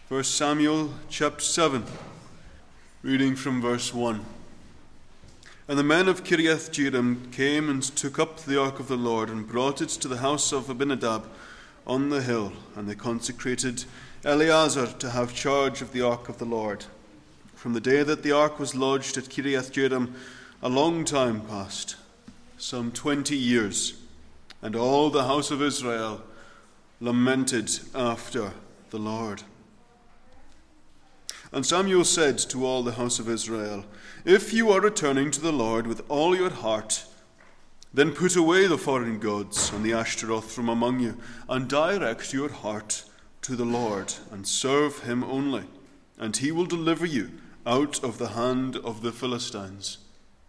1 Samuel chapter 7, reading from verse 1. And the men of Kiriath-Jearim came and took up the ark of the Lord and brought it to the house of Abinadab on the hill, and they consecrated Eleazar to have charge of the ark of the Lord. From the day that the ark was lodged at Kiriath-Jearim, a long time passed, some 20 years, and all the house of Israel lamented after the Lord. And Samuel said to all the house of Israel, "If you are returning to the Lord with all your heart, then put away the foreign gods and the Ashtaroth from among you, and direct your heart to the Lord, and serve him only, and he will deliver you out of the hand of the Philistines."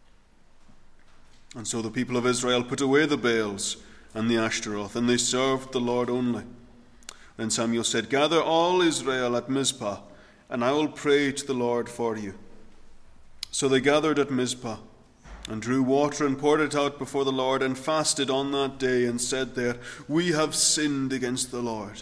And so the people of Israel put away the Baals and the Ashtaroth, and they served the Lord only. Then Samuel said, "Gather all Israel at Mizpah, and I will pray to the Lord for you." So they gathered at Mizpah, and drew water and poured it out before the Lord, and fasted on that day, and said there, "We have sinned against the Lord."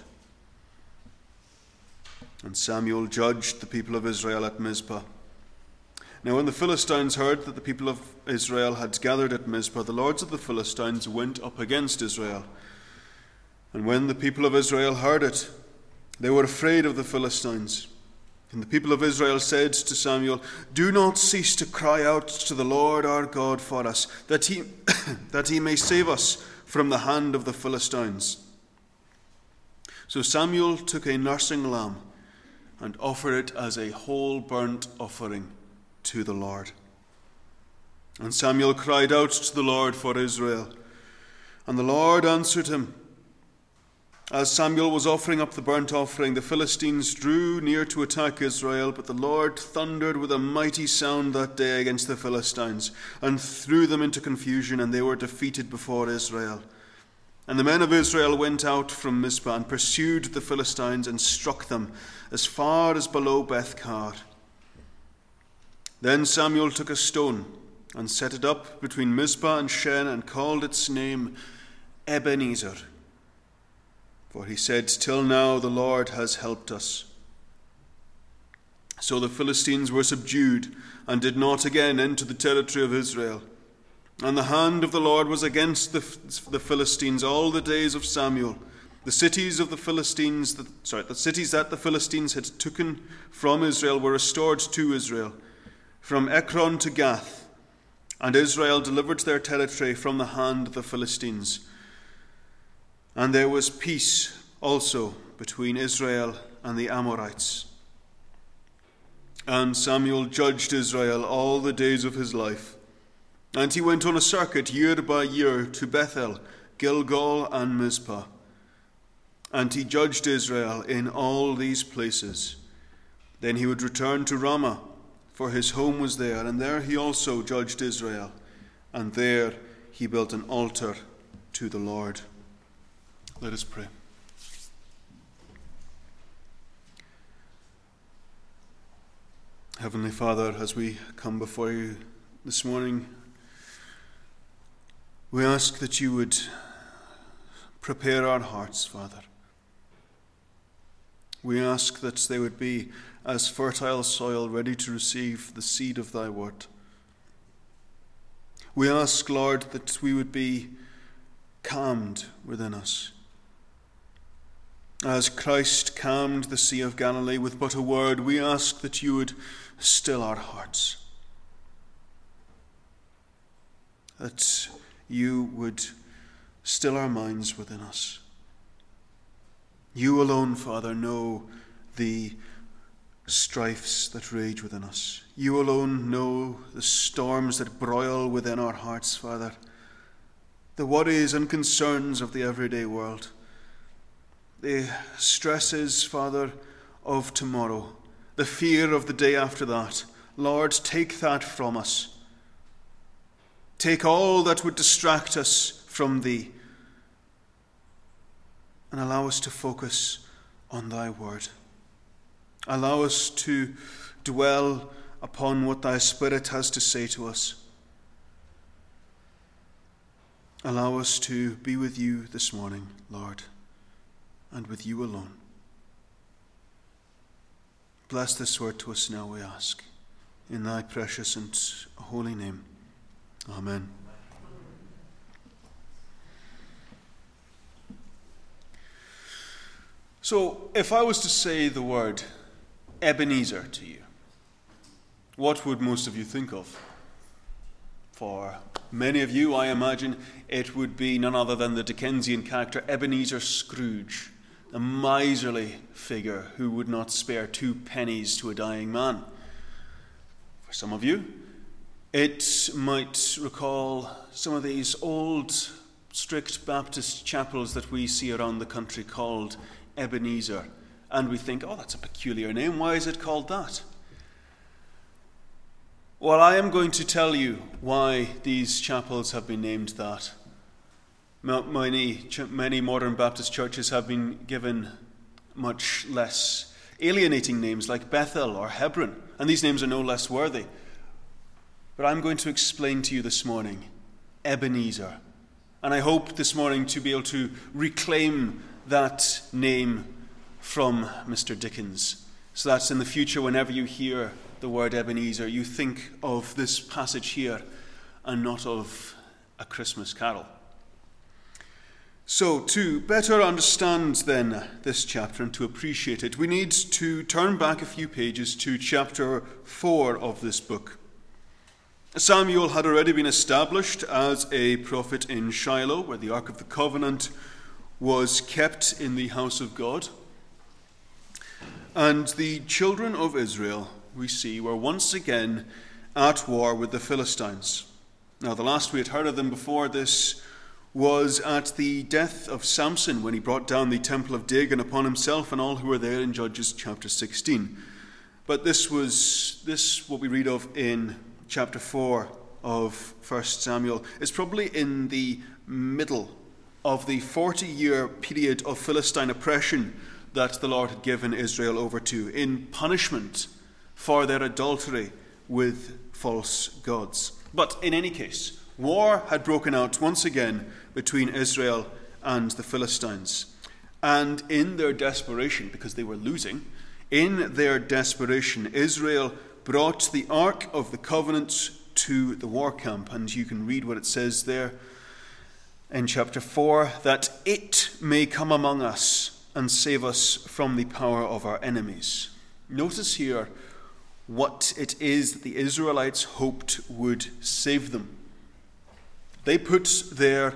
And Samuel judged the people of Israel at Mizpah. Now when the Philistines heard that the people of Israel had gathered at Mizpah, the lords of the Philistines went up against Israel. And when the people of Israel heard it, they were afraid of the Philistines. And the people of Israel said to Samuel, "Do not cease to cry out to the Lord our God for us, that he may save us from the hand of the Philistines." So Samuel took a nursing lamb and offered it as a whole burnt offering to the Lord. And Samuel cried out to the Lord for Israel, and the Lord answered him. As Samuel was offering up the burnt offering, the Philistines drew near to attack Israel, but the Lord thundered with a mighty sound that day against the Philistines, and threw them into confusion, and they were defeated before Israel. And the men of Israel went out from Mizpah and pursued the Philistines and struck them as far as below Beth-kar. Then Samuel took a stone and set it up between Mizpah and Shen, and called its name Ebenezer. For he said, "Till now the Lord has helped us." So the Philistines were subdued and did not again enter the territory of Israel. And the hand of the Lord was against the Philistines all the days of Samuel. The cities that the Philistines had taken from Israel were restored to Israel, from Ekron to Gath, and Israel delivered their territory from the hand of the Philistines. And there was peace also between Israel and the Amorites. And Samuel judged Israel all the days of his life. And he went on a circuit year by year to Bethel, Gilgal, and Mizpah. And he judged Israel in all these places. Then he would return to Ramah, for his home was there, and there he also judged Israel. And there he built an altar to the Lord. Let us pray. Heavenly Father, as we come before you this morning, we ask that you would prepare our hearts, Father. We ask that they would be as fertile soil ready to receive the seed of thy word. We ask, Lord, that we would be calmed within us. As Christ calmed the Sea of Galilee with but a word, we ask that you would still our hearts, that you would still our minds within us. You alone, Father, know the strifes that rage within us. You alone know the storms that broil within our hearts, Father, the worries and concerns of the everyday world, the stresses, Father, of tomorrow, the fear of the day after that. Lord, take that from us. Take all that would distract us from thee, and allow us to focus on thy word. Allow us to dwell upon what thy Spirit has to say to us. Allow us to be with you this morning, Lord, and with you alone. Bless this word to us now, we ask. In thy precious and holy name. Amen. So, if I was to say the word Ebenezer to you, what would most of you think of? For many of you, I imagine, it would be none other than the Dickensian character Ebenezer Scrooge, a miserly figure who would not spare 2 pennies to a dying man. For some of you, it might recall some of these old, strict Baptist chapels that we see around the country called Ebenezer. And we think, oh, that's a peculiar name. Why is it called that? Well, I am going to tell you why these chapels have been named that. Many modern Baptist churches have been given much less alienating names like Bethel or Hebron, and these names are no less worthy. But I'm going to explain to you this morning Ebenezer. And I hope this morning to be able to reclaim that name from Mr. Dickens, so that in the future, whenever you hear the word Ebenezer, you think of this passage here and not of A Christmas Carol. So, to better understand then this chapter and to appreciate it, we need to turn back a few pages to chapter 4 of this book. Samuel had already been established as a prophet in Shiloh, where the Ark of the Covenant was kept in the house of God. And the children of Israel, we see, were once again at war with the Philistines. Now, the last we had heard of them before this was at the death of Samson, when he brought down the temple of Dagon upon himself and all who were there in Judges chapter 16. But this, what we read of in chapter 4 of 1 Samuel, is probably in the middle of the 40-year period of Philistine oppression that the Lord had given Israel over to, in punishment for their adultery with false gods. But in any case, war had broken out once again between Israel and the Philistines. And in their desperation, because they were losing, in their desperation, Israel brought the Ark of the Covenant to the war camp. And you can read what it says there in chapter 4, that it may come among us and save us from the power of our enemies. Notice here what it is that the Israelites hoped would save them. They put their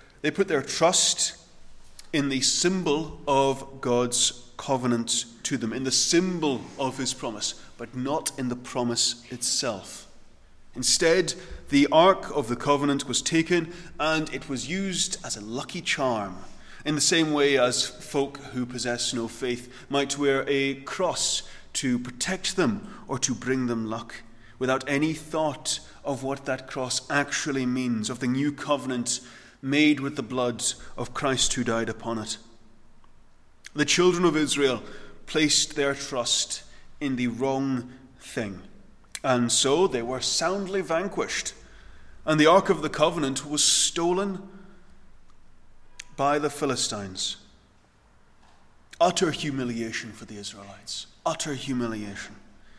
trust in the symbol of God's covenant to them, in the symbol of his promise, but not in the promise itself. Instead, the Ark of the Covenant was taken and it was used as a lucky charm, in the same way as folk who possess no faith might wear a cross to protect them or to bring them luck, without any thought of what that cross actually means, of the new covenant made with the blood of Christ who died upon it. The children of Israel placed their trust in the wrong thing, and so they were soundly vanquished, and the Ark of the Covenant was stolen by the Philistines. Utter humiliation for the Israelites. Utter humiliation.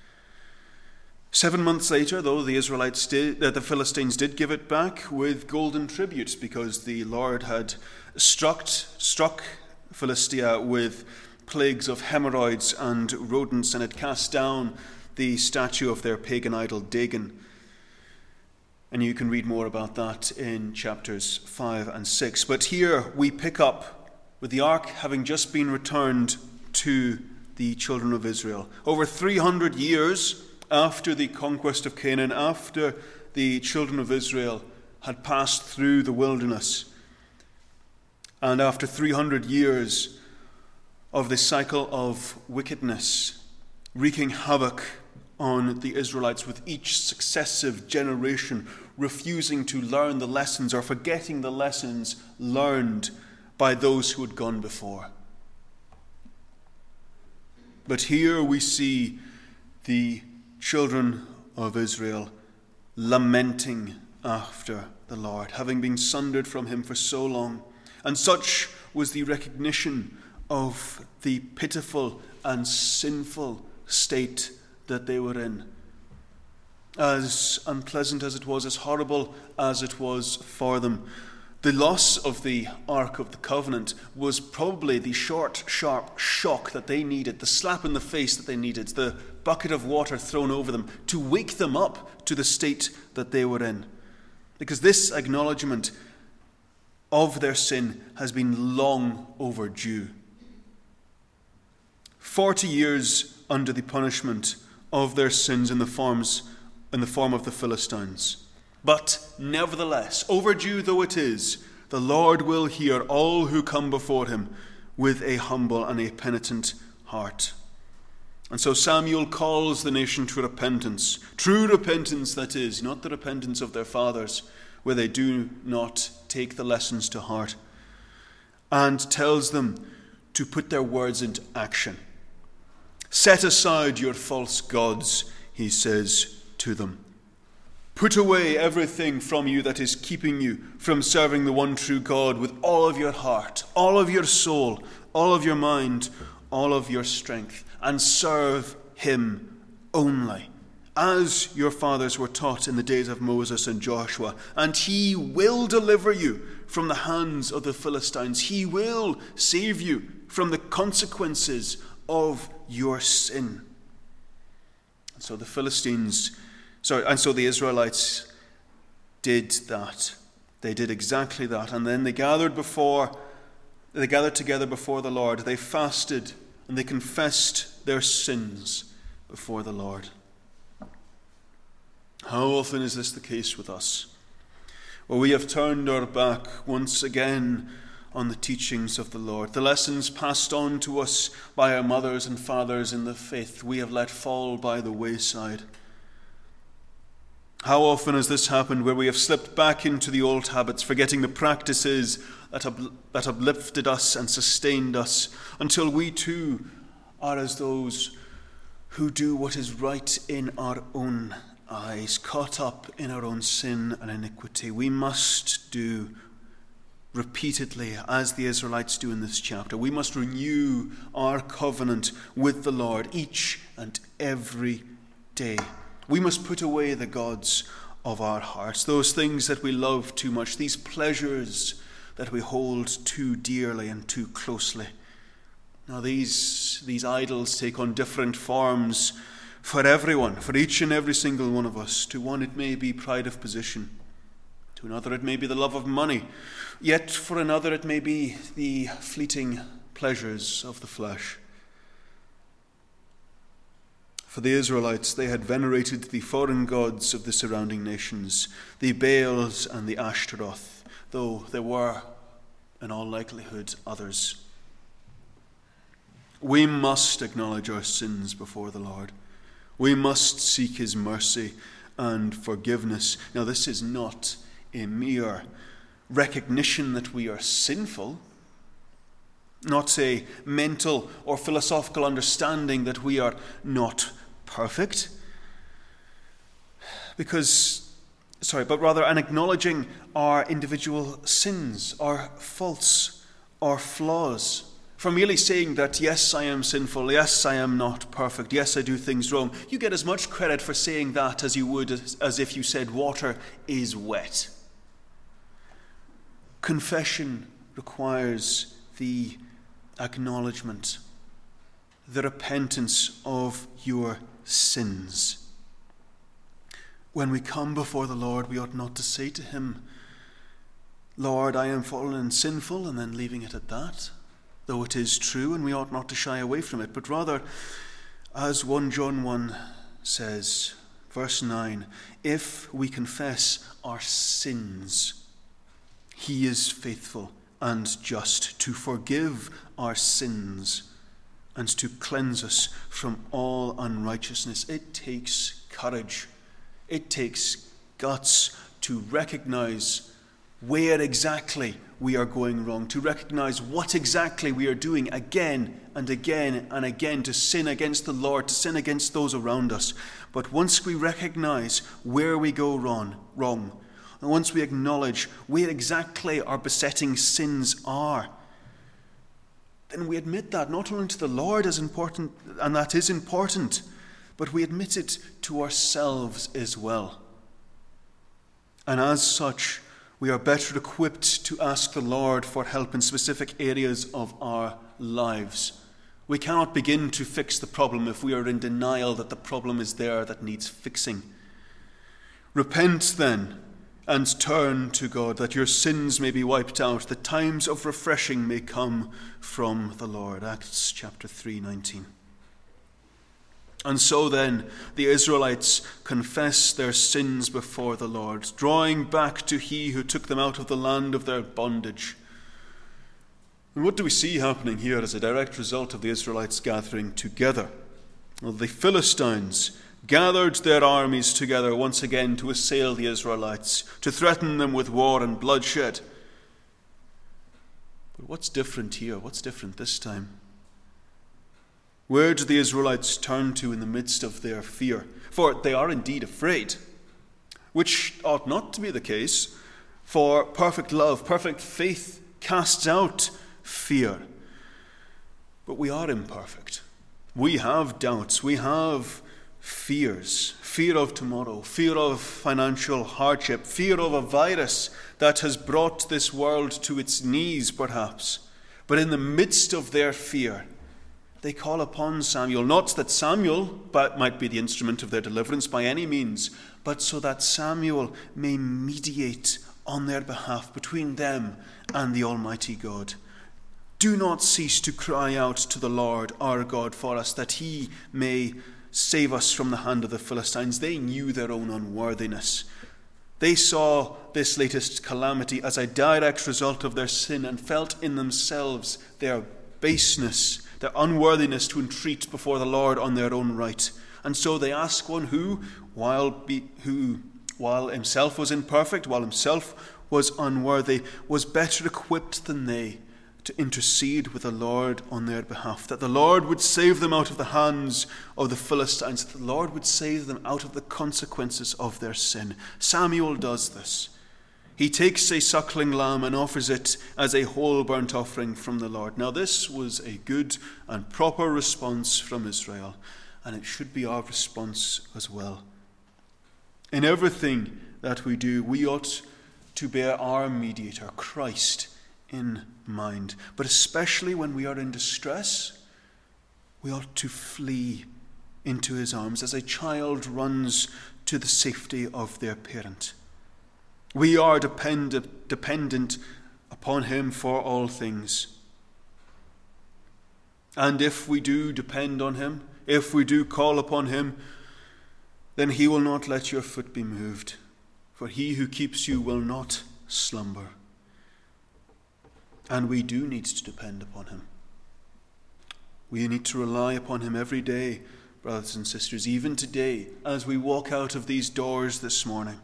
7 months later, though, the Philistines did give it back with golden tributes, because the Lord had struck Philistia with plagues of hemorrhoids and rodents, and had cast down the statue of their pagan idol Dagon. And you can read more about that in chapters 5 and 6. But here we pick up with the ark having just been returned to the children of Israel. Over 300 years after the conquest of Canaan, after the children of Israel had passed through the wilderness, and after 300 years of this cycle of wickedness wreaking havoc on the Israelites, with each successive generation refusing to learn the lessons or forgetting the lessons learned by those who had gone before. But here we see the children of Israel lamenting after the Lord, having been sundered from him for so long. And such was the recognition of the pitiful and sinful state that they were in. As unpleasant as it was, as horrible as it was for them, the loss of the Ark of the Covenant was probably the short, sharp shock that they needed, the slap in the face that they needed, the bucket of water thrown over them to wake them up to the state that they were in. Because this acknowledgement of their sin has been long overdue. 40 years under the punishment of their sins in the form of the Philistines. But nevertheless, overdue though it is, the Lord will hear all who come before him with a humble and a penitent heart. And so Samuel calls the nation to repentance. True repentance, that is, not the repentance of their fathers, where they do not take the lessons to heart. And tells them to put their words into action. Set aside your false gods, he says to them. Put away everything from you that is keeping you from serving the one true God with all of your heart, all of your soul, all of your mind, all of your strength, and serve him only, as your fathers were taught in the days of Moses and Joshua. And he will deliver you from the hands of the Philistines. He will save you from the consequences of your sin. So the the Israelites did that. They did exactly that. And then they gathered together before the Lord. They fasted and they confessed their sins before the Lord. How often is this the case with us? Well, we have turned our back once again on the teachings of the Lord. The lessons passed on to us by our mothers and fathers in the faith, we have let fall by the wayside. How often has this happened, where we have slipped back into the old habits, forgetting the practices that uplifted us and sustained us, until we too are as those who do what is right in our own eyes, caught up in our own sin and iniquity. We must do repeatedly, as the Israelites do in this chapter. We must renew our covenant with the Lord each and every day. We must put away the gods of our hearts, those things that we love too much, these pleasures that we hold too dearly and too closely. Now these idols take on different forms for everyone, for each and every single one of us. To one it may be pride of position. To another it may be the love of money. Yet for another it may be the fleeting pleasures of the flesh. For the Israelites, they had venerated the foreign gods of the surrounding nations, the Baals and the Ashtaroth, though there were, in all likelihood, others. We must acknowledge our sins before the Lord. We must seek his mercy and forgiveness. Now, this is not a mere recognition that we are sinful, not a mental or philosophical understanding that we are not perfect, but rather an acknowledging our individual sins, our faults, our flaws. For merely saying that, yes, I am sinful, yes, I am not perfect, yes, I do things wrong, you get as much credit for saying that as you would as if you said water is wet. Confession requires the acknowledgement, the repentance of your sins. When we come before the Lord, we ought not to say to him, Lord, I am fallen and sinful, and then leaving it at that, though it is true, and we ought not to shy away from it, but rather, as 1 John 1 says, verse 9, if we confess our sins, he is faithful and just to forgive our sins and to cleanse us from all unrighteousness. It takes courage. It takes guts to recognize where exactly we are going wrong, to recognize what exactly we are doing again and again and again, to sin against the Lord, to sin against those around us. But once we recognize where we go wrong, and once we acknowledge where exactly our besetting sins are, then we admit that not only to the Lord as important, and that is important, but we admit it to ourselves as well. And as such, we are better equipped to ask the Lord for help in specific areas of our lives. We cannot begin to fix the problem if we are in denial that the problem is there that needs fixing. Repent then and turn to God, that your sins may be wiped out, that times of refreshing may come from the Lord. Acts chapter 3:19. And so then, the Israelites confess their sins before the Lord, drawing back to He who took them out of the land of their bondage. And what do we see happening here as a direct result of the Israelites gathering together? Well, the Philistines gathered their armies together once again to assail the Israelites, to threaten them with war and bloodshed. But what's different here? What's different this time? Where do the Israelites turn to in the midst of their fear? For they are indeed afraid, which ought not to be the case, for perfect love, perfect faith casts out fear. But we are imperfect. We have doubts. We have fears. Fear of tomorrow, fear of financial hardship, fear of a virus that has brought this world to its knees, perhaps. But in the midst of their fear, they call upon Samuel, not that Samuel might be the instrument of their deliverance by any means, but so that Samuel may mediate on their behalf between them and the Almighty God. Do not cease to cry out to the Lord our God for us, that He may save us from the hand of the Philistines. They knew their own unworthiness. They saw this latest calamity as a direct result of their sin and felt in themselves their baseness, their unworthiness to entreat before the Lord on their own right. And so they ask one who, while himself was imperfect, while himself was unworthy, was better equipped than they to intercede with the Lord on their behalf, that the Lord would save them out of the hands of the Philistines, that the Lord would save them out of the consequences of their sin. Samuel does this. He takes a suckling lamb and offers it as a whole burnt offering from the Lord. Now this was a good and proper response from Israel, and it should be our response as well. In everything that we do, we ought to bear our mediator, Christ, in mind. But especially when we are in distress, we ought to flee into His arms as a child runs to the safety of their parent. We are dependent upon Him for all things. And if we do depend on Him, if we do call upon Him, then He will not let your foot be moved, for He who keeps you will not slumber. And we do need to depend upon Him. We need to rely upon Him every day, brothers and sisters, even today, as we walk out of these doors this morning.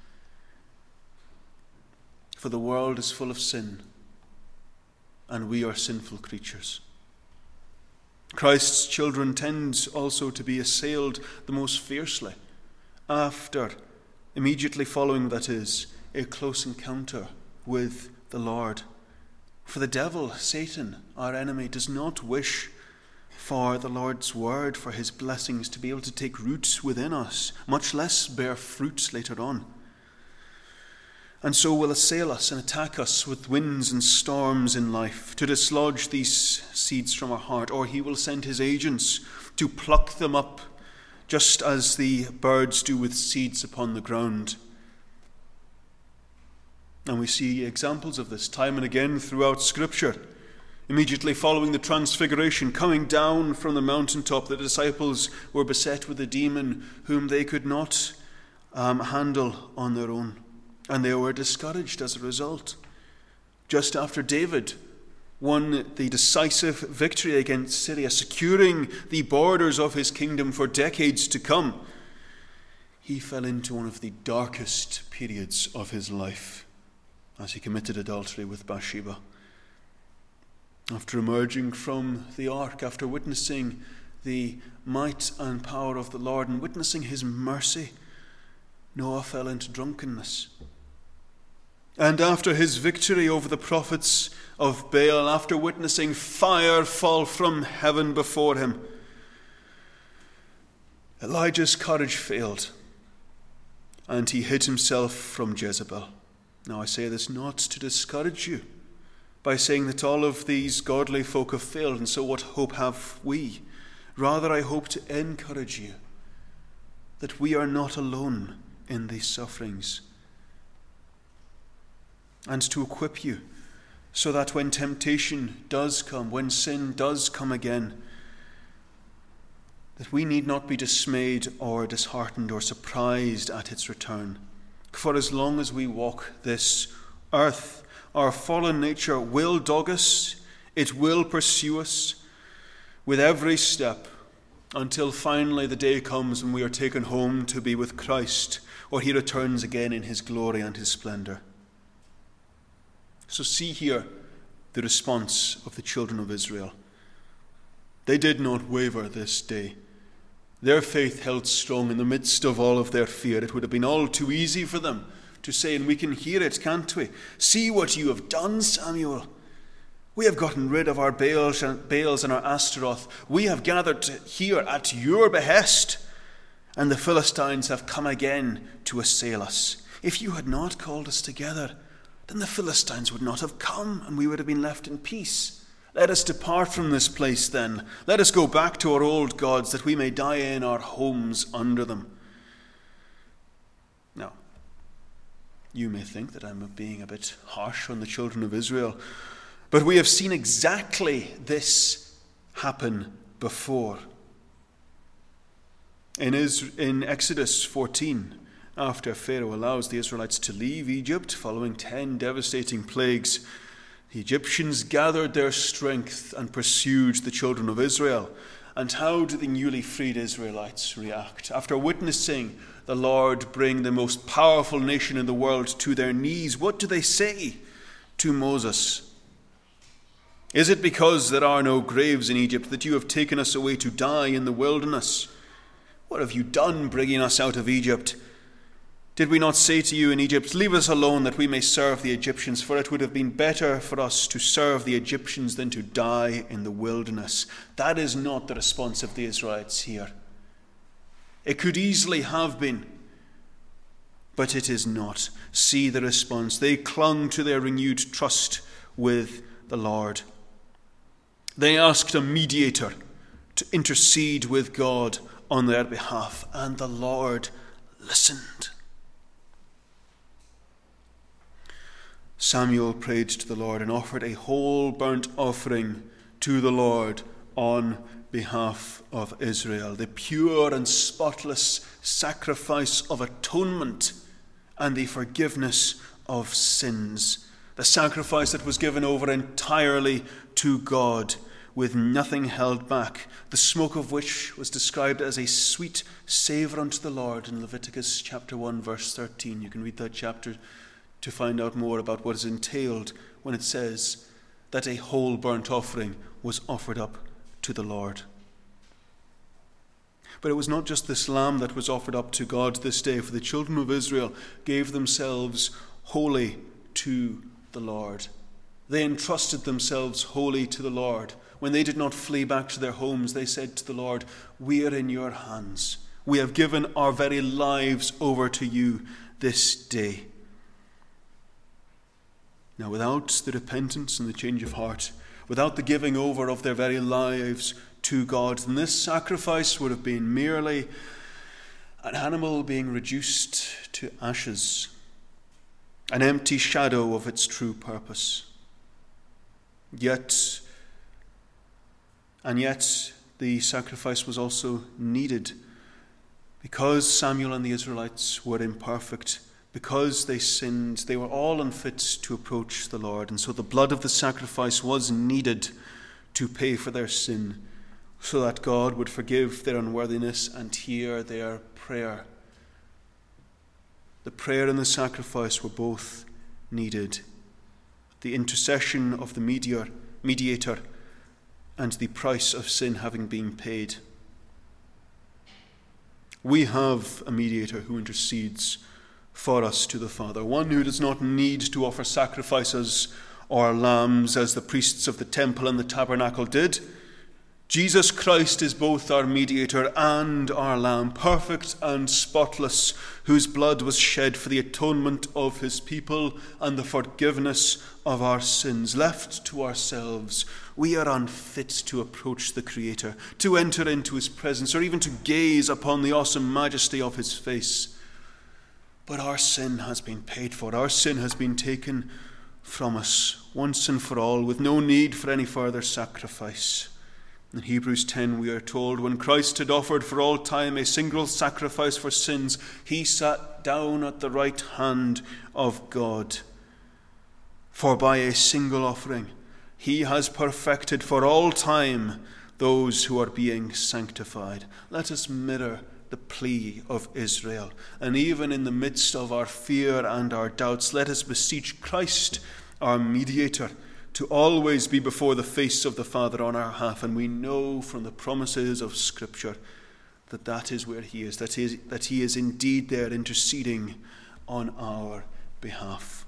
For the world is full of sin, and we are sinful creatures. Christ's children tend also to be assailed the most fiercely after, immediately following, that is, a close encounter with the Lord. For the devil, Satan, our enemy, does not wish for the Lord's word, for His blessings to be able to take root within us, much less bear fruit later on. And so will assail us and attack us with winds and storms in life to dislodge these seeds from our heart, or he will send his agents to pluck them up, just as the birds do with seeds upon the ground. And we see examples of this time and again throughout Scripture. Immediately following the transfiguration, coming down from the mountaintop, the disciples were beset with a demon whom they could not handle on their own. And they were discouraged as a result. Just after David won the decisive victory against Syria, securing the borders of his kingdom for decades to come, he fell into one of the darkest periods of his life as he committed adultery with Bathsheba. After emerging from the ark, after witnessing the might and power of the Lord and witnessing his mercy, Noah fell into drunkenness. And after his victory over the prophets of Baal, after witnessing fire fall from heaven before him, Elijah's courage failed, and he hid himself from Jezebel. Now I say this not to discourage you by saying that all of these godly folk have failed, and so what hope have we? Rather, I hope to encourage you that we are not alone in these sufferings, and to equip you so that when temptation does come, when sin does come again, that we need not be dismayed or disheartened or surprised at its return. For as long as we walk this earth, our fallen nature will dog us, it will pursue us with every step, until finally the day comes when we are taken home to be with Christ, or he returns again in his glory and his splendor. So see here the response of the children of Israel. They did not waver this day. Their faith held strong in the midst of all of their fear. It would have been all too easy for them to say, and we can hear it, can't we? See what you have done, Samuel. We have gotten rid of our Baals and our Astaroth. We have gathered here at your behest, and the Philistines have come again to assail us. If you had not called us together, then the Philistines would not have come, and we would have been left in peace. Let us depart from this place then. Let us go back to our old gods, that we may die in our homes under them. Now, you may think that I'm being a bit harsh on the children of Israel, but we have seen exactly this happen before. In Exodus 14, after Pharaoh allows the Israelites to leave Egypt following 10 devastating plagues, the Egyptians gathered their strength and pursued the children of Israel. And how do the newly freed Israelites react? After witnessing the Lord bring the most powerful nation in the world to their knees, what do they say to Moses? Is it because there are no graves in Egypt that you have taken us away to die in the wilderness? What have you done bringing us out of Egypt? Did we not say to you in Egypt, leave us alone that we may serve the Egyptians? For it would have been better for us to serve the Egyptians than to die in the wilderness. That is not the response of the Israelites here. It could easily have been, but it is not. See the response. They clung to their renewed trust with the Lord. They asked a mediator to intercede with God on their behalf, and the Lord listened. Samuel prayed to the Lord and offered a whole burnt offering to the Lord on behalf of Israel, the pure and spotless sacrifice of atonement and the forgiveness of sins, the sacrifice that was given over entirely to God with nothing held back, the smoke of which was described as a sweet savour unto the Lord in Leviticus chapter 1 verse 13. You can read that chapter to find out more about what is entailed when it says that a whole burnt offering was offered up to the Lord. But it was not just this lamb that was offered up to God this day, for the children of Israel gave themselves wholly to the Lord. They entrusted themselves wholly to the Lord. When they did not flee back to their homes, they said to the Lord, we are in your hands. We have given our very lives over to you this day. Now, without the repentance and the change of heart, without the giving over of their very lives to God, then this sacrifice would have been merely an animal being reduced to ashes, an empty shadow of its true purpose. Yet the sacrifice was also needed because Samuel and the Israelites were imperfect. Because they sinned, they were all unfit to approach the Lord. And so the blood of the sacrifice was needed to pay for their sin, so that God would forgive their unworthiness and hear their prayer. The prayer and the sacrifice were both needed. The intercession of the mediator and the price of sin having been paid. We have a mediator who intercedes for us to the Father, one who does not need to offer sacrifices or lambs as the priests of the temple and the tabernacle did. Jesus Christ is both our mediator and our lamb, perfect and spotless, whose blood was shed for the atonement of his people and the forgiveness of our sins. Left to ourselves, we are unfit to approach the Creator, to enter into his presence, or even to gaze upon the awesome majesty of his face. But our sin has been paid for. Our sin has been taken from us once and for all, with no need for any further sacrifice. In Hebrews 10 we are told, when Christ had offered for all time a single sacrifice for sins, he sat down at the right hand of God. For by a single offering he has perfected for all time those who are being sanctified. Let us mirror the plea of Israel, and even in the midst of our fear and our doubts, let us beseech Christ, our mediator, to always be before the face of the Father on our behalf. And we know from the promises of Scripture that that is where he is, that he is indeed there interceding on our behalf.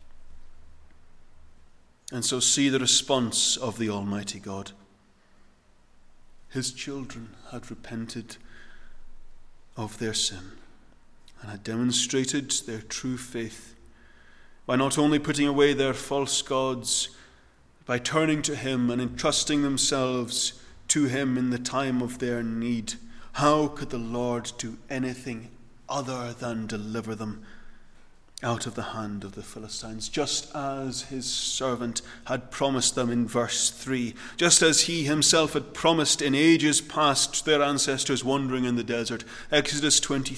And so see the response of the Almighty God. His children had repented of their sin and had demonstrated their true faith by not only putting away their false gods, by turning to him and entrusting themselves to him in the time of their need. How could the Lord do anything other than deliver them out of the hand of the Philistines, just as his servant had promised them in verse 3, just as he himself had promised in ages past to their ancestors wandering in the desert. Exodus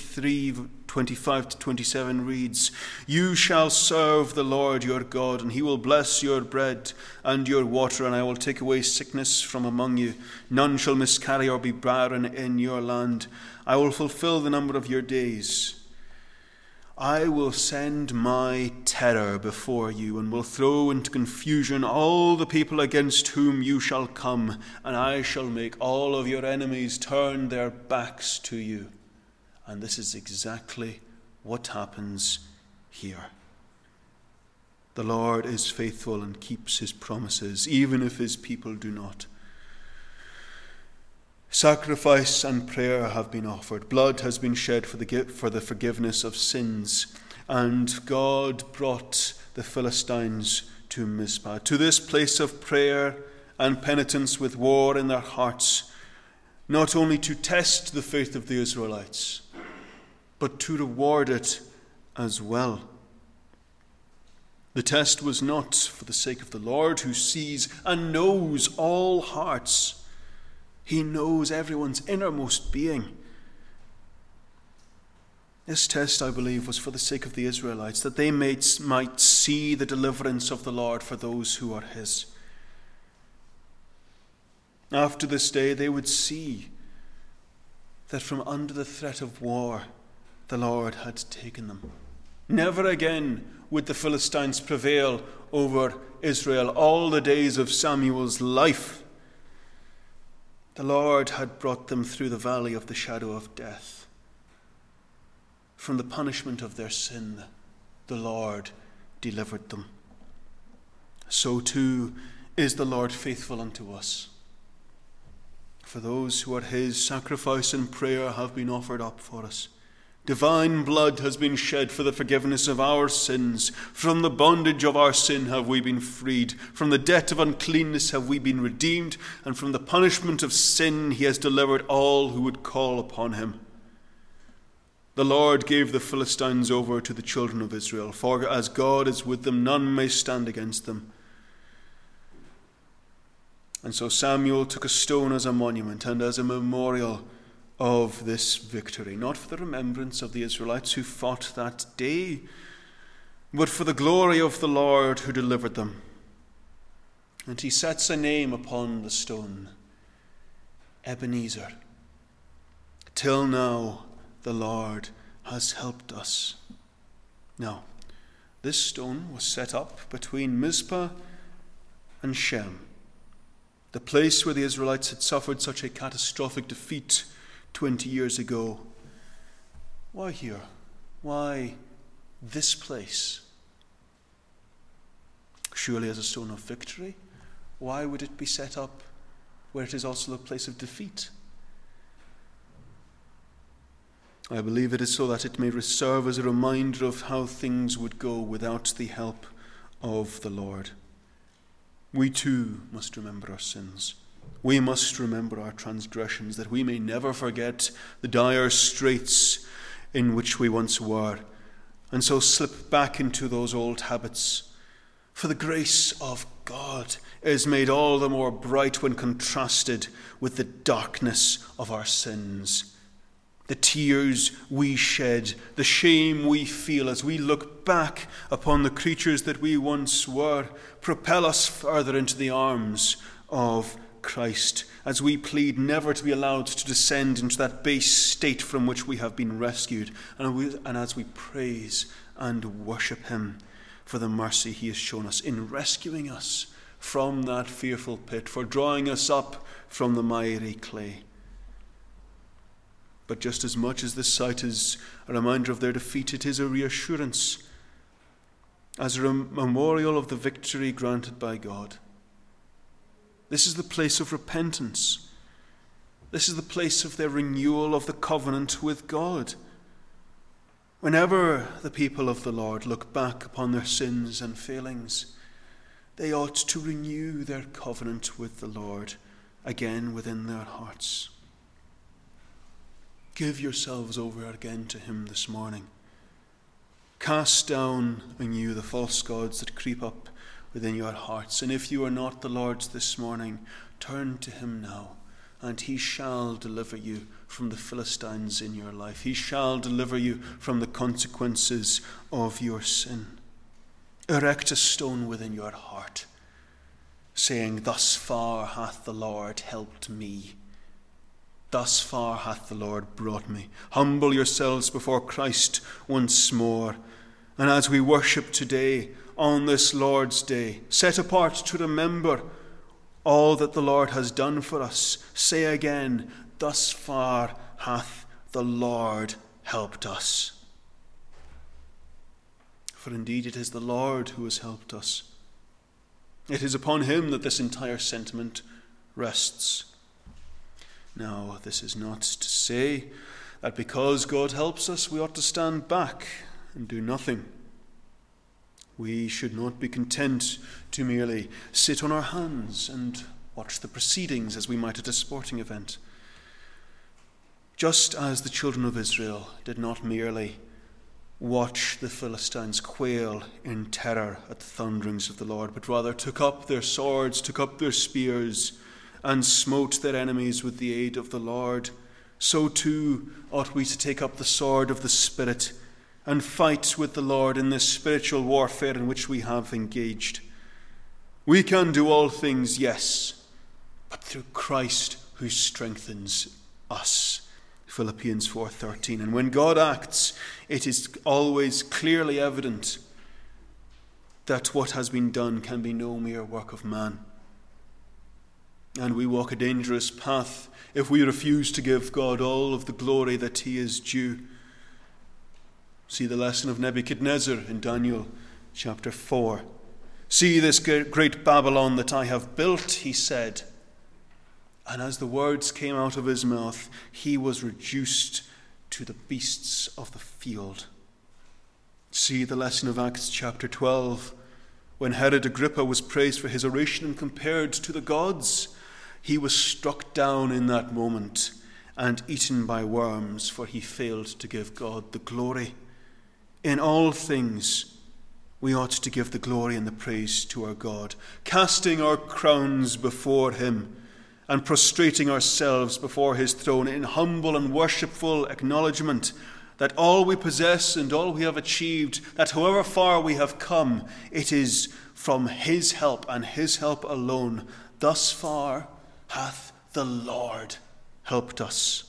23:25-27 reads, "You shall serve the Lord your God, and he will bless your bread and your water, and I will take away sickness from among you. None shall miscarry or be barren in your land. I will fulfill the number of your days. I will send my terror before you, and will throw into confusion all the people against whom you shall come, and I shall make all of your enemies turn their backs to you." And this is exactly what happens here. The Lord is faithful and keeps his promises, even if his people do not. Sacrifice and prayer have been offered. Blood has been shed for the forgiveness of sins. And God brought the Philistines to Mizpah, to this place of prayer and penitence with war in their hearts, not only to test the faith of the Israelites, but to reward it as well. The test was not for the sake of the Lord, who sees and knows all hearts. He knows everyone's innermost being. This test, I believe, was for the sake of the Israelites, that they might see the deliverance of the Lord for those who are his. After this day, they would see that from under the threat of war, the Lord had taken them. Never again would the Philistines prevail over Israel all the days of Samuel's life. The Lord had brought them through the valley of the shadow of death. From the punishment of their sin, the Lord delivered them. So too is the Lord faithful unto us. For those who are his, sacrifice and prayer have been offered up for us. Divine blood has been shed for the forgiveness of our sins. From the bondage of our sin have we been freed. From the debt of uncleanness have we been redeemed. And from the punishment of sin he has delivered all who would call upon him. The Lord gave the Philistines over to the children of Israel, for as God is with them, none may stand against them. And so Samuel took a stone as a monument and as a memorial of this victory, not for the remembrance of the Israelites who fought that day, but for the glory of the Lord who delivered them. And he sets a name upon the stone, Ebenezer. Till now the Lord has helped us. Now, this stone was set up between Mizpah and Shem, the place where the Israelites had suffered such a catastrophic defeat 20 years ago. Why here? Why this place. Surely as a stone of victory, why would it be set up where it is also a place of defeat? I believe it is so that it may serve as a reminder of how things would go without the help of the Lord. We too must remember our sins. We must remember our transgressions, that we may never forget the dire straits in which we once were, and so slip back into those old habits. For the grace of God is made all the more bright when contrasted with the darkness of our sins. The tears we shed, the shame we feel as we look back upon the creatures that we once were, propel us further into the arms of Christ, as we plead never to be allowed to descend into that base state from which we have been rescued, and as we praise and worship him for the mercy he has shown us in rescuing us from that fearful pit, for drawing us up from the miry clay. But just as much as this sight is a reminder of their defeat, it is a reassurance as a memorial of the victory granted by God. This is the place of repentance. This is the place of their renewal of the covenant with God. Whenever the people of the Lord look back upon their sins and failings, they ought to renew their covenant with the Lord again within their hearts. Give yourselves over again to him this morning. Cast down anew the false gods that creep up within your hearts. And if you are not the Lord's this morning, turn to him now, and he shall deliver you from the Philistines in your life. He shall deliver you from the consequences of your sin. Erect a stone within your heart, saying, "Thus far hath the Lord helped me. Thus far hath the Lord brought me." Humble yourselves before Christ once more. And as we worship today, on this Lord's Day, set apart to remember all that the Lord has done for us, say again, "Thus far hath the Lord helped us." For indeed it is the Lord who has helped us. It is upon him that this entire sentiment rests. Now, this is not to say that because God helps us, we ought to stand back and do nothing. We should not be content to merely sit on our hands and watch the proceedings as we might at a sporting event. Just as the children of Israel did not merely watch the Philistines quail in terror at the thunderings of the Lord, but rather took up their swords, took up their spears, and smote their enemies with the aid of the Lord, so too ought we to take up the sword of the Spirit and fight with the Lord in this spiritual warfare in which we have engaged. We can do all things, yes, but through Christ who strengthens us. Philippians 4:13. And when God acts, it is always clearly evident that what has been done can be no mere work of man. And we walk a dangerous path if we refuse to give God all of the glory that he is due. See the lesson of Nebuchadnezzar in Daniel chapter 4. "See this great Babylon that I have built," he said. And as the words came out of his mouth, he was reduced to the beasts of the field. See the lesson of Acts chapter 12. When Herod Agrippa was praised for his oration and compared to the gods, he was struck down in that moment and eaten by worms, for he failed to give God the glory. In all things, we ought to give the glory and the praise to our God, casting our crowns before him and prostrating ourselves before his throne in humble and worshipful acknowledgement that all we possess and all we have achieved, that however far we have come, it is from his help and his help alone. Thus far hath the Lord helped us.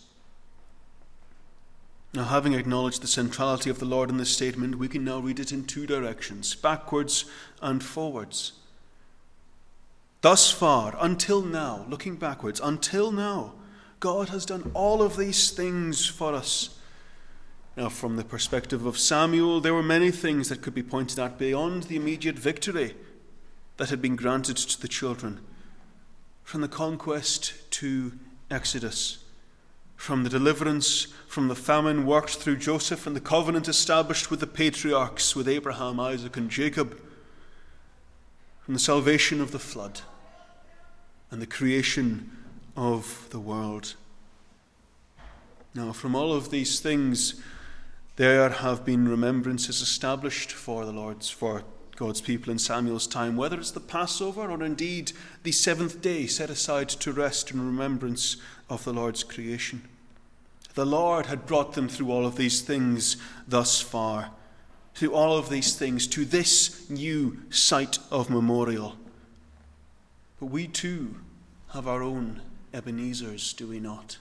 Now, having acknowledged the centrality of the Lord in this statement, we can now read it in two directions, backwards and forwards. Thus far, until now, looking backwards, until now, God has done all of these things for us. Now, from the perspective of Samuel, there were many things that could be pointed at beyond the immediate victory that had been granted to the children. From the conquest to Exodus, from the deliverance from the famine worked through Joseph and the covenant established with the patriarchs, with Abraham, Isaac, and Jacob, from the salvation of the flood and the creation of the world. Now, from all of these things, there have been remembrances established for God's people in Samuel's time, whether it's the Passover or indeed the seventh day set aside to rest in remembrance of the Lord's creation. The Lord had brought them through all of these things thus far, through all of these things, to this new site of memorial. But we too have our own Ebenezers, do we not?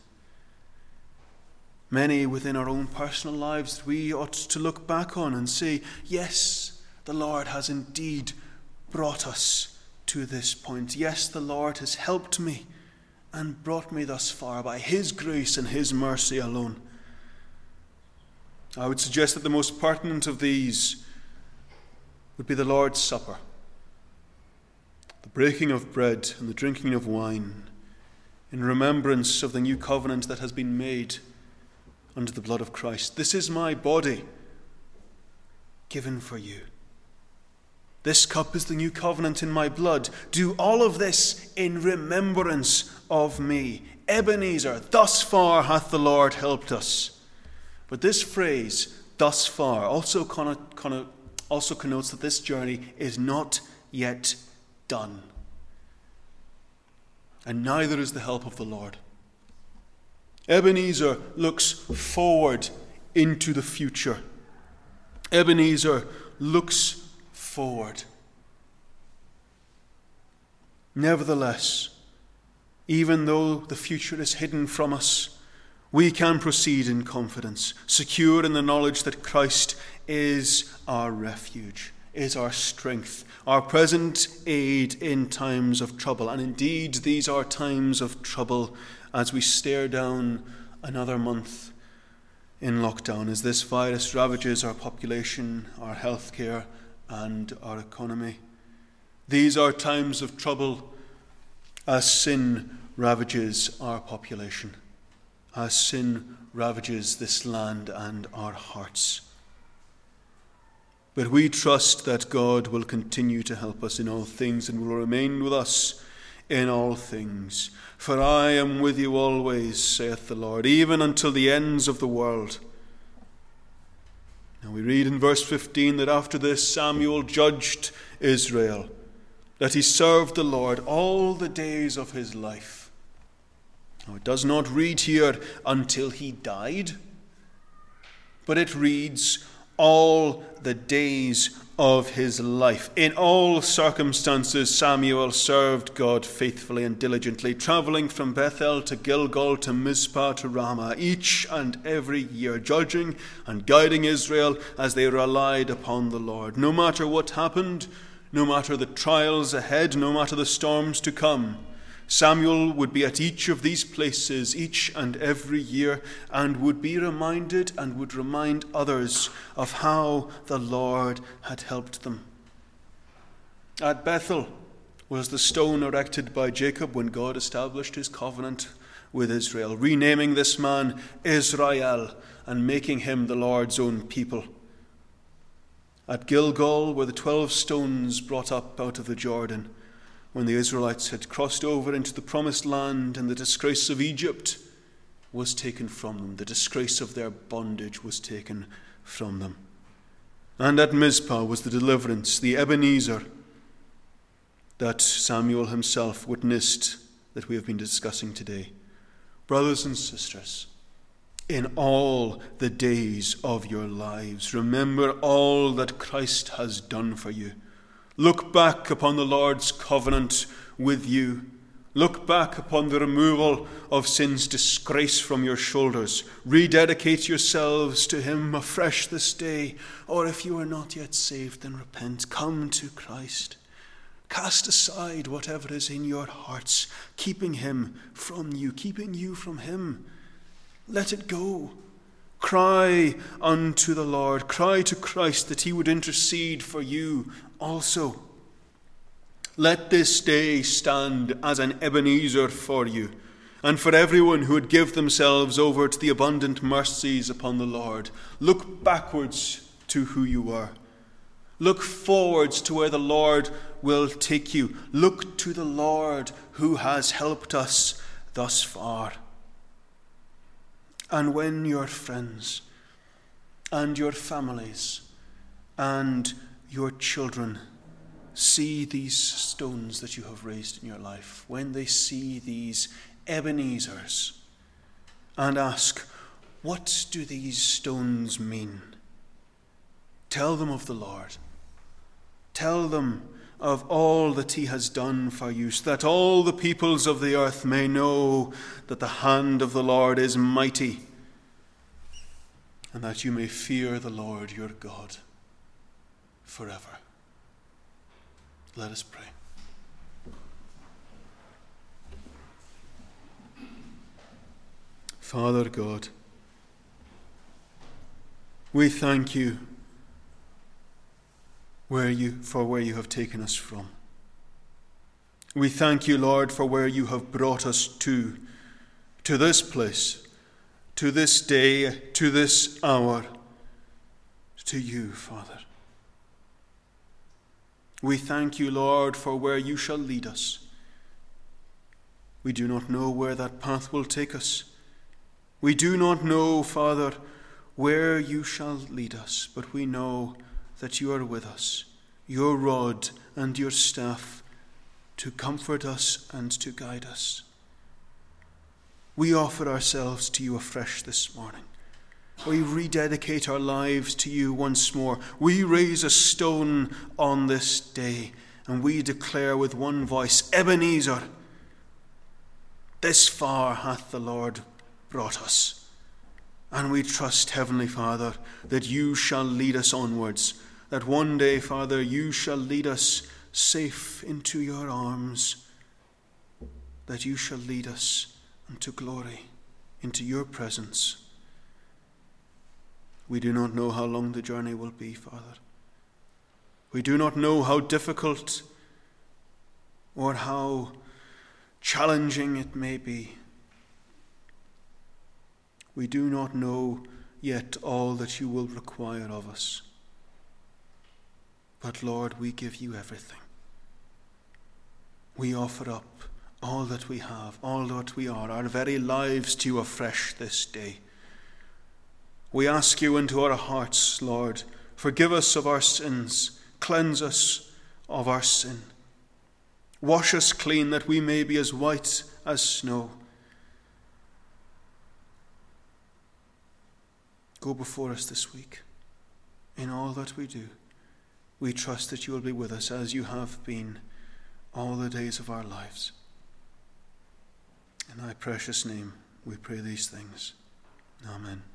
Many within our own personal lives we ought to look back on and say, yes, the Lord has indeed brought us to this point. Yes, the Lord has helped me and brought me thus far by His grace and His mercy alone. I would suggest that the most pertinent of these would be the Lord's Supper, the breaking of bread and the drinking of wine, in remembrance of the new covenant that has been made under the blood of Christ. This is my body given for you. This cup is the new covenant in my blood. Do all of this in remembrance of me. Ebenezer, thus far hath the Lord helped us. But this phrase, thus far, also connotes that this journey is not yet done. And neither is the help of the Lord. Ebenezer looks forward into the future. Ebenezer looks forward. Nevertheless, even though the future is hidden from us, we can proceed in confidence, secure in the knowledge that Christ is our refuge, is our strength, our present aid in times of trouble. And indeed, these are times of trouble as we stare down another month in lockdown, as this virus ravages our population, our healthcare, and our economy. These are times of trouble as sin ravages our population, as sin ravages this land and our hearts. But we trust that God will continue to help us in all things and will remain with us in all things. For I am with you always, saith the Lord, even until the ends of the world. Now we read in verse 15 that after this Samuel judged Israel, that he served the Lord all the days of his life. Now it does not read here until he died, but it reads all the days of his life. In all circumstances, Samuel served God faithfully and diligently, traveling from Bethel to Gilgal to Mizpah to Ramah, each and every year, judging and guiding Israel as they relied upon the Lord. No matter what happened, no matter the trials ahead, no matter the storms to come, Samuel would be at each of these places each and every year and would be reminded and would remind others of how the Lord had helped them. At Bethel was the stone erected by Jacob when God established his covenant with Israel, renaming this man Israel and making him the Lord's own people. At Gilgal were the 12 stones brought up out of the Jordan when the Israelites had crossed over into the promised land and the disgrace of Egypt was taken from them. The disgrace of their bondage was taken from them. And at Mizpah was the deliverance, the Ebenezer, that Samuel himself witnessed that we have been discussing today. Brothers and sisters, in all the days of your lives, remember all that Christ has done for you. Look back upon the Lord's covenant with you. Look back upon the removal of sin's disgrace from your shoulders. Rededicate yourselves to him afresh this day. Or if you are not yet saved, then repent. Come to Christ. Cast aside whatever is in your hearts, keeping him from you, keeping you from him. Let it go. Cry unto the Lord. Cry to Christ that he would intercede for you also. Let this day stand as an Ebenezer for you, and for everyone who would give themselves over to the abundant mercies upon the Lord. Look backwards to who you are. Look forwards to where the Lord will take you. Look to the Lord who has helped us thus far. And when your friends and your families and your children see these stones that you have raised in your life, when they see these Ebenezers and ask, what do these stones mean? Tell them of the Lord. Tell them of all that he has done for you, so that all the peoples of the earth may know that the hand of the Lord is mighty, and that you may fear the Lord your God forever. Let us pray. Father God, we thank you where you have taken us from. We thank you, Lord, for where you have brought us to this place, to this day, to this hour, to you, Father. We thank you, Lord, for where you shall lead us. We do not know where that path will take us. We do not know, Father, where you shall lead us, but we know that you are with us, your rod and your staff, to comfort us and to guide us. We offer ourselves to you afresh this morning. We rededicate our lives to you once more. We raise a stone on this day, and we declare with one voice, Ebenezer, this far hath the Lord brought us. And we trust, Heavenly Father, that you shall lead us onwards, that one day, Father, you shall lead us safe into your arms, that you shall lead us into glory, into your presence. We do not know how long the journey will be, Father. We do not know how difficult or how challenging it may be. We do not know yet all that you will require of us. But Lord, we give you everything. We offer up all that we have, all that we are, our very lives to you afresh this day. We ask you into our hearts, Lord, forgive us of our sins, cleanse us of our sin. Wash us clean that we may be as white as snow. Go before us this week in all that we do. We trust that you will be with us as you have been all the days of our lives. In thy precious name we pray these things. Amen.